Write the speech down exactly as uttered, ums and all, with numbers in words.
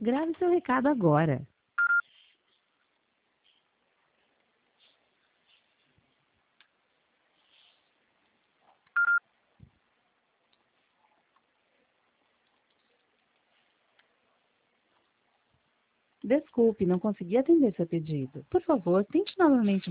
Grave seu recado agora. Desculpe, não consegui atender seu pedido. Por favor, tente novamente